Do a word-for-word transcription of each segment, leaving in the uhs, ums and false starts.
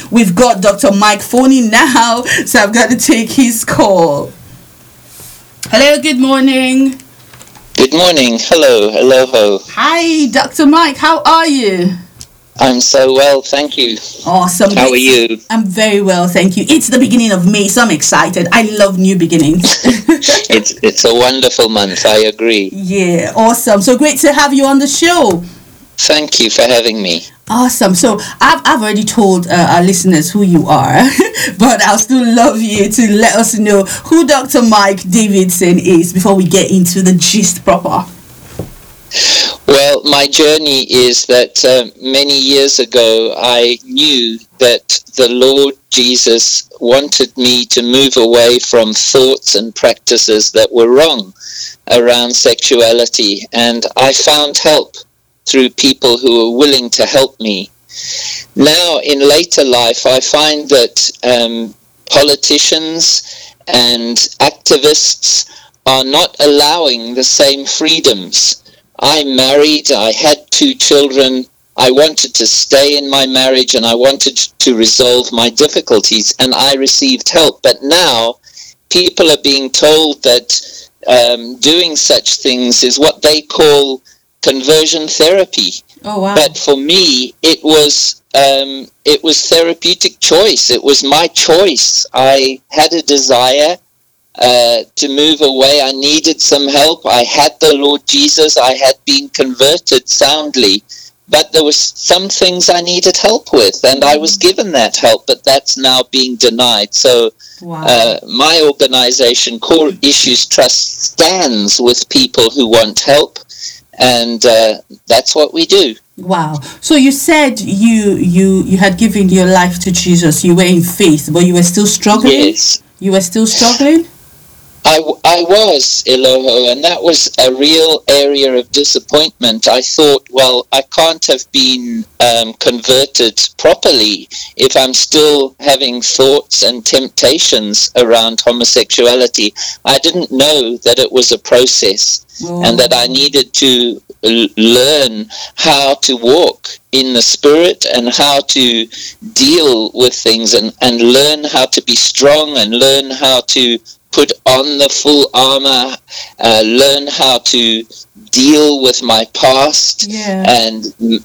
we've got Doctor Mike phoning now, so I've got to take his call. Hello, good morning. Good morning. Hello. Hello, ho. Hi, Doctor Mike. How are you? I'm so well, thank you. Awesome. How are you? I'm very well, thank you. It's the beginning of May, so I'm excited. I love new beginnings. it's it's a wonderful month, I agree. Yeah, awesome. So great to have you on the show. Thank you for having me. Awesome. So I've, I've already told uh, our listeners who you are, but I'll still love you to let us know who Doctor Mike Davidson is before we get into the gist proper. Well, my journey is that uh, many years ago I knew that the Lord Jesus wanted me to move away from thoughts and practices that were wrong around sexuality, and I found help through people who were willing to help me. Now, in later life, I find that um, politicians and activists are not allowing the same freedoms. I married, I had two children, I wanted to stay in my marriage and I wanted to resolve my difficulties, and I received help. But now people are being told that um, doing such things is what they call conversion therapy. Oh, wow. But for me, it was um, it was therapeutic choice. It was my choice. I had a desire Uh, to move away. I needed some help. I had the Lord Jesus. I had been converted soundly, but there was some things I needed help with, and I was given that help, but that's now being denied. So Wow. uh, my organization, Core Issues Trust, stands with people who want help, and uh, that's what we do. Wow. So you said you you you had given your life to Jesus. You were in faith, but you were still struggling? Yes. You were still struggling? I, I was, Eloho, and that was a real area of disappointment. I thought, well, I can't have been um, converted properly if I'm still having thoughts and temptations around homosexuality. I didn't know that it was a process Oh. and that I needed to l- learn how to walk in the Spirit and how to deal with things, and, and learn how to be strong and learn how to put on the full armor, uh, learn how to deal with my past, Yeah. and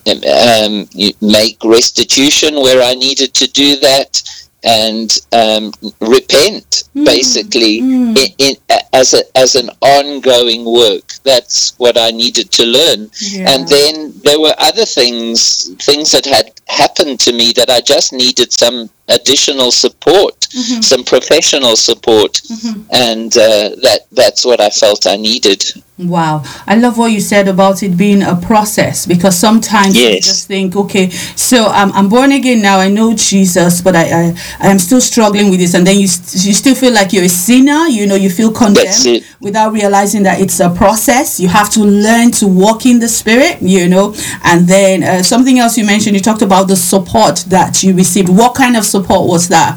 um, make restitution where I needed to do that, and um, repent, Mm. basically, Mm. in, in, as a as an ongoing work. That's what I needed to learn. Yeah. And then there were other things, things that had happened to me that I just needed some additional support, Mhm. some professional support, Mhm. and uh, that that's what I felt I needed. Wow. I love what you said about it being a process, because sometimes you Yes. just think, okay, so I'm, I'm born again now, I know Jesus, but I, I, I am still struggling with this. And then you, st- you still feel like you're a sinner, you know, you feel That's condemned it. without realizing that it's a process. You have to learn to walk in the Spirit, you know. And then uh, something else you mentioned, you talked about the support that you received. What kind of support was that?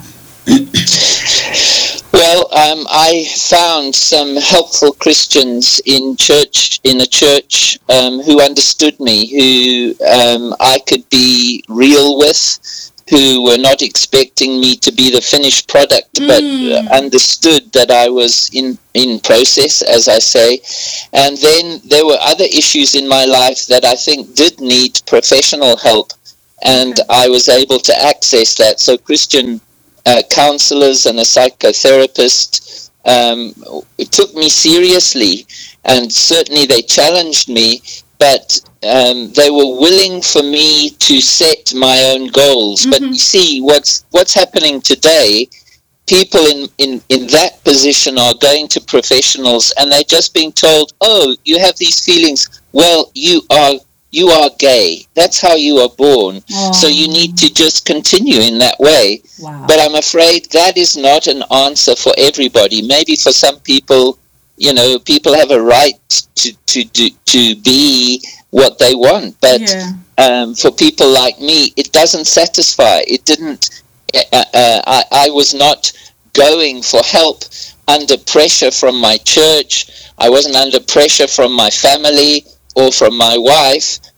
Well, um, I found some helpful Christians in church, in a church, um, who understood me, who um, I could be real with, who were not expecting me to be the finished product, but uh, understood that I was in, in process, as I say. And then there were other issues in my life that I think did need professional help, and Okay. I was able to access that. So Christian Uh, counselors and a psychotherapist um, took me seriously, and certainly they challenged me, but um, they were willing for me to set my own goals. Mhm. But you see, what's what's happening today, people in, in, in that position are going to professionals and they're just being told, oh, you have these feelings, well, you are you are gay. That's how you are born. Oh. So you need to just continue in that way. Wow. But I'm afraid that is not an answer for everybody. Maybe for some people, you know, people have a right to to do, to be what they want. But Yeah. um, for people like me, it doesn't satisfy. It didn't. Uh, uh, I, I was not going for help under pressure from my church. I wasn't under pressure from my family or from my wife.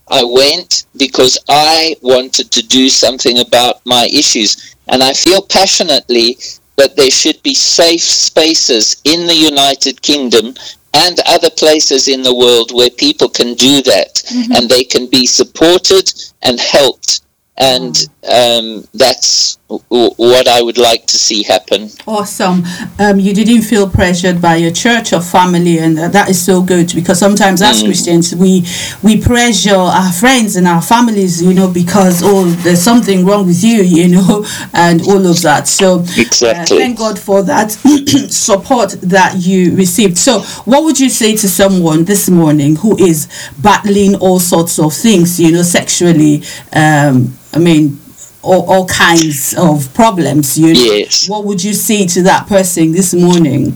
I went because I wanted to do something about my issues. And I feel passionately that there should be safe spaces in the United Kingdom and other places in the world where people can do that, mm-hmm. and they can be supported and helped. And um, that's w- what I would like to see happen. Awesome. Um, you didn't feel pressured by your church or family, and uh, that is so good, because sometimes as mm. Christians, we we pressure our friends and our families, you know, because, oh, there's something wrong with you, you know, and all of that. So exactly. uh, thank God for that support that you received. So what would you say to someone this morning who is battling all sorts of things, you know, sexually, um, I mean, all, all kinds of problems, you know? Yes. What would you say to that person this morning?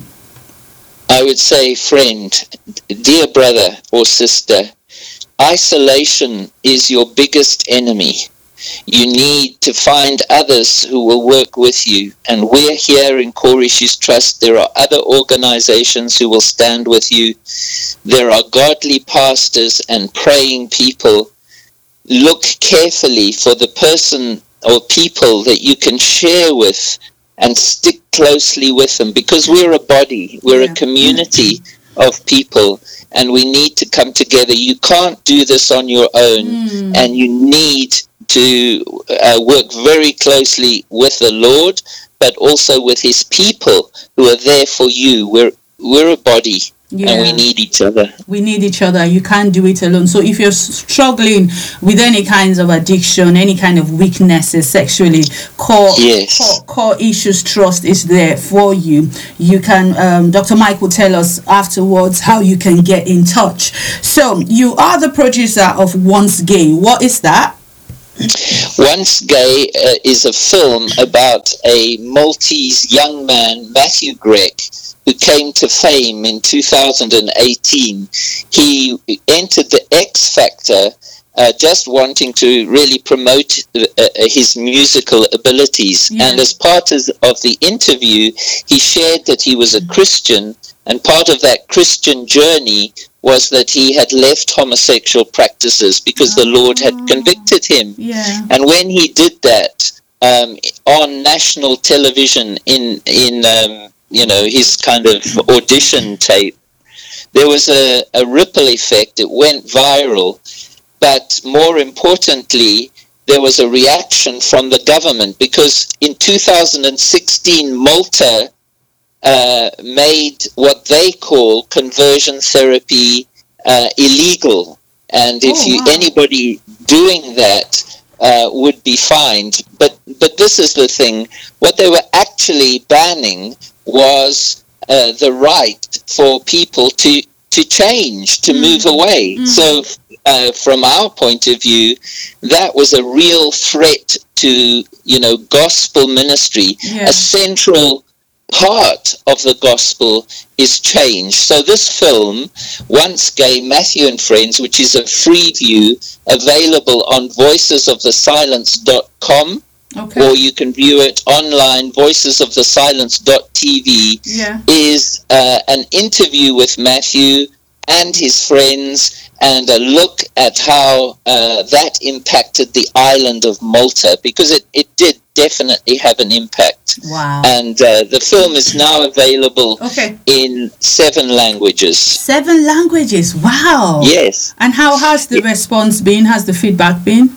I would say, friend, dear brother or sister, isolation is your biggest enemy. You need to find others who will work with you. And we're here in Core Issues Trust. There are other organizations who will stand with you. There are godly pastors and praying people. Look carefully for the person or people that you can share with and stick closely with them, because we're a body, we're yeah. a community of people, and we need to come together. You can't do this on your own, mm. and you need to uh, work very closely with the Lord, but also with his people who are there for you. We're, we're a body. Yeah. And we need each other. We need each other. You can't do it alone. So if you're struggling with any kinds of addiction, any kind of weaknesses sexually, core, yes. core, core Issues Trust is there for you. You can, um, Doctor Mike will tell us afterwards how you can get in touch. So you are the producer of Once Gay. What is that? Once Gay uh, is a film about a Maltese young man, Matthew Gregg, who came to fame in two thousand eighteen. He entered the X Factor uh, just wanting to really promote uh, uh, his musical abilities. Yeah. And as part of the interview, he shared that he was a Christian, and part of that Christian journey was that he had left homosexual practices because oh. the Lord had convicted him. Yeah. And when he did that um, on national television in in um, you know, his kind of audition tape, there was a, a ripple effect. It went viral. But more importantly, there was a reaction from the government, because in two thousand sixteen, Malta uh, made what they call conversion therapy uh, illegal. And if oh, you wow. anybody doing that uh, would be fined. But, but this is the thing. What they were actually banning was uh, the right for people to to change, to mm. move away. Mm. So uh, from our point of view, that was a real threat to, you know, gospel ministry. Yeah. A central part of the gospel is change. So this film, Once Gay, Matthew and Friends, which is a free view, available on voices of the silence dot com. Okay. Or you can view it online, voices of the silence dot t v, yeah. is uh, an interview with Matthew and his friends, and a look at how uh, that impacted the island of Malta, because it, it did definitely have an impact. Wow. And uh, the film is now available okay. in seven languages. Seven languages, wow. Yes. And how has the response been? Has the feedback been?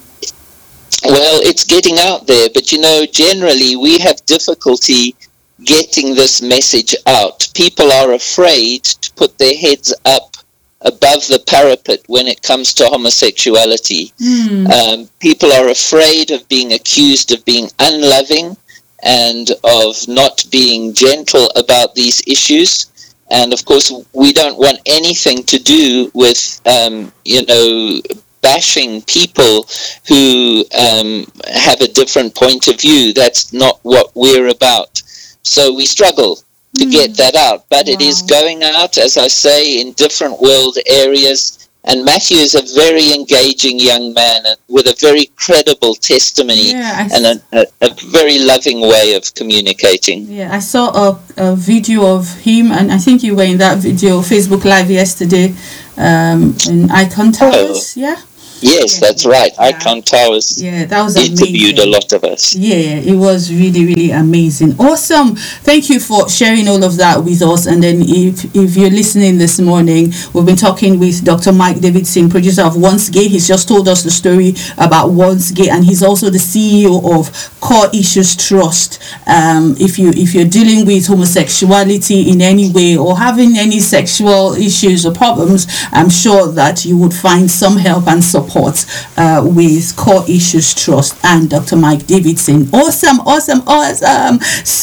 Well, it's getting out there, but you know, generally we have difficulty getting this message out. People are afraid to put their heads up above the parapet when it comes to homosexuality. Mm. Um, people are afraid of being accused of being unloving and of not being gentle about these issues. And of course, we don't want anything to do with, um, you know, bashing people who um, have a different point of view. That's not what we're about. So we struggle to mm. get that out. But wow. it is going out, as I say, in different world areas. And Matthew is a very engaging young man with a very credible testimony yeah, and a, a, a very loving way of communicating. Yeah, I saw a, a video of him, and I think you were in that video, Facebook Live yesterday, um, in Icon Towers, oh. yeah? Yes, Yeah, that's yeah, right. yeah. Icon Towers Yeah, that was interviewed amazing. a lot of us. Yeah, it was really, really amazing. Awesome. Thank you for sharing all of that with us. And then if if you're listening this morning, we've been talking with Doctor Mike Davidson, producer of Once Gay. He's just told us the story about Once Gay, and he's also the C E O of Core Issues Trust. Um, if you if you're dealing with homosexuality in any way or having any sexual issues or problems, I'm sure that you would find some help and support uh, with Core Issues Trust and Doctor Mike Davidson. Awesome, awesome, awesome.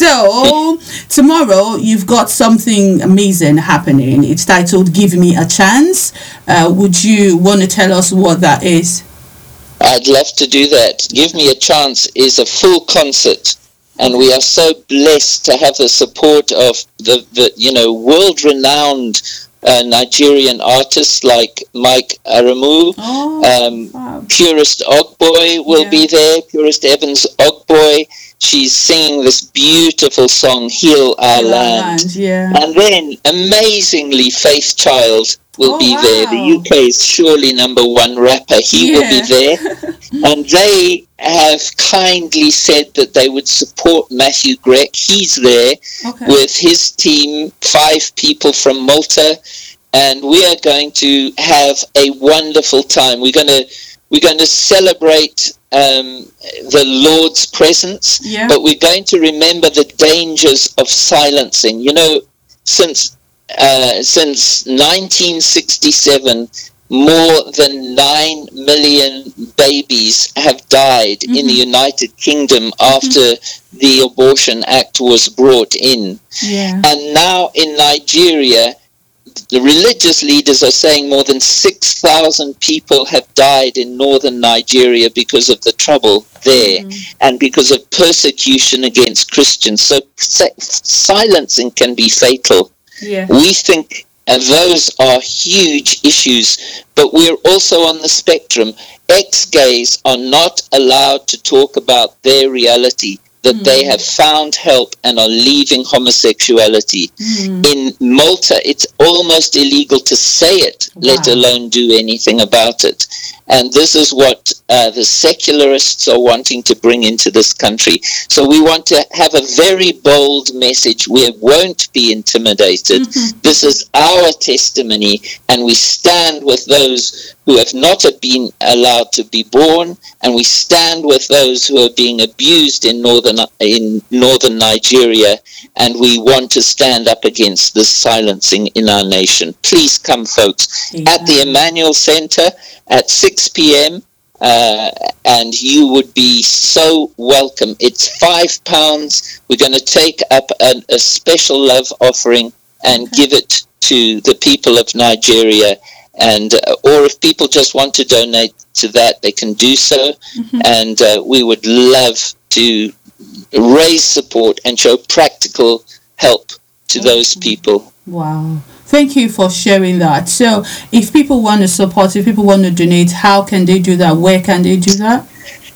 So tomorrow you've got something amazing happening. It's titled Give Me a Chance. Uh, would you want to tell us what that is? I'd love to do that. Give Me a Chance is a full concert, and we are so blessed to have the support of the, the you know, world-renowned uh, Nigerian artists like Mike Aramu. Oh, um, wow. Purist Ogboy will Yeah. be there. Purist Evans Ogboy. She's singing this beautiful song, Heal Our Heal Our Land. Land, yeah. And then, amazingly, Faith Child will Oh, be there. The wow. U K's surely number one rapper. He will be Yeah. there. And they have kindly said that they would support Matthew Grech. He's there Okay. with his team, five people from Malta, and we are going to have a wonderful time. We're going to we're going to celebrate um, the Lord's presence, Yeah. but we're going to remember the dangers of silencing. You know, since uh, since nineteen sixty-seven, more than nine million babies have died mm-hmm. in the United Kingdom after mm-hmm. the Abortion Act was brought in. Yeah. And now in Nigeria, the religious leaders are saying more than six thousand people have died in northern Nigeria because of the trouble there mm. and because of persecution against Christians. So si- silencing can be fatal. Yeah. We think uh, those are huge issues, but we're also on the spectrum. Ex-gays are not allowed to talk about their reality, that mm. they have found help and are leaving homosexuality. Mm. In Malta, it's almost illegal to say it, wow. let alone do anything about it. And this is what uh, the secularists are wanting to bring into this country. So we want to have a very bold message. We won't be intimidated. Mm-hmm. This is our testimony, and we stand with those who have not been allowed to be born, and we stand with those who are being abused in northern in northern Nigeria, and we want to stand up against this silencing in our nation. Please come, folks, yeah. at the Emmanuel Center at six p.m. Uh, and you would be so welcome. It's five pounds. We're going to take up a, a special love offering and okay. give it to the people of Nigeria. And uh, or if people just want to donate to that, they can do so. Mm-hmm. And uh, we would love to raise support and show practical help to okay. those people. Wow. Thank you for sharing that. So if people want to support, if people want to donate, how can they do that? Where can they do that?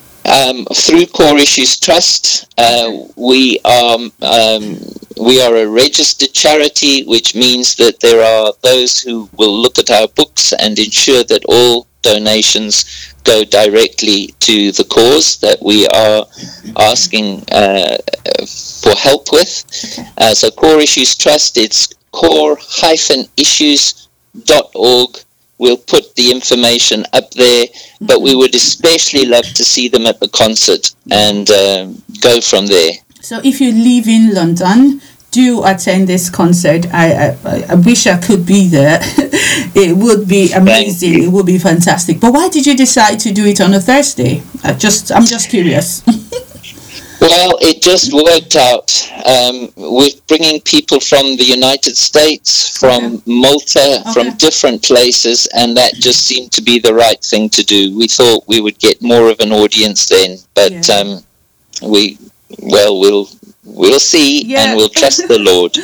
Um, through Core Issues Trust. Uh, we are um, we are a registered charity, which means that there are those who will look at our books and ensure that all donations go directly to the cause that we are asking uh, for help with. Okay. Uh, so Core Issues Trust, it's core dash issues dot org. We'll put the information up there, but we would especially love to see them at the concert and um, go from there. So if you live in London, do attend this concert. I, I, I wish I could be there. It would be amazing. It would be fantastic. But why did you decide to do it on a Thursday? I just, I'm just curious. Well, it just worked out. Um, we're bringing people from the United States, from okay. Malta, okay. from different places, and that just seemed to be the right thing to do. We thought we would get more of an audience then, but yeah. um, we, well, we'll we'll see, yeah. and we'll trust the Lord.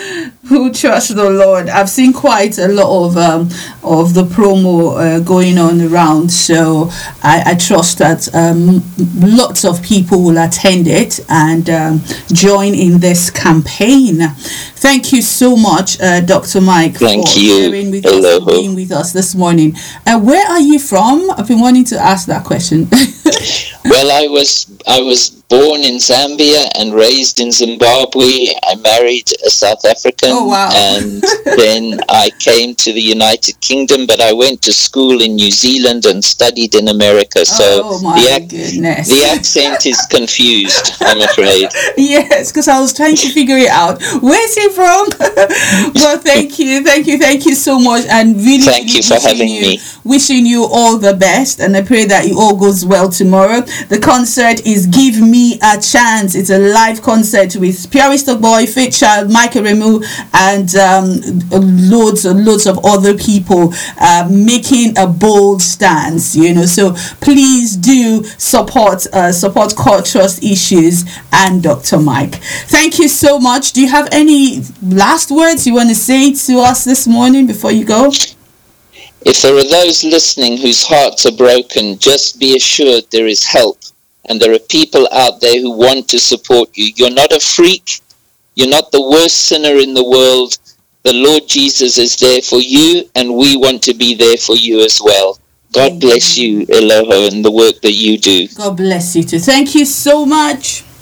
Who trust the Lord. I've seen quite a lot of um, of the promo uh, going on around, so I, I trust that um, lots of people will attend it and um, join in this campaign. Thank you so much, uh, Doctor Mike, Thank for you. sharing with Hello. us and being with us this morning. Uh, where are you from? I've been wanting to ask that question. Well, I was I was born in Zambia and raised in Zimbabwe. I married a South African, Oh, wow. and then I came to the United Kingdom, but I went to school in New Zealand and studied in America. So Oh, my the ac- goodness. the accent is confused, I'm afraid. Yes, because I was trying to figure it out. Where's he from? Well, thank you, thank you, thank you so much, and really, Thank really you for wishing having you, me. Wishing you all the best, and I pray that it all goes well tomorrow. The concert is "Give Me a Chance." It's a live concert with Pierre Boy, Faith Child, Michael Remu, and um, loads and loads of other people uh, making a bold stance. You know, so please do support uh, support Core Trust Issues and Doctor Mike. Thank you so much. Do you have any last words you want to say to us this morning before you go? If there are those listening whose hearts are broken, just be assured there is help. And there are people out there who want to support you. You're not a freak. You're not the worst sinner in the world. The Lord Jesus is there for you, and we want to be there for you as well. God bless you, Eloho, and the work that you do. God bless you too. Thank you so much.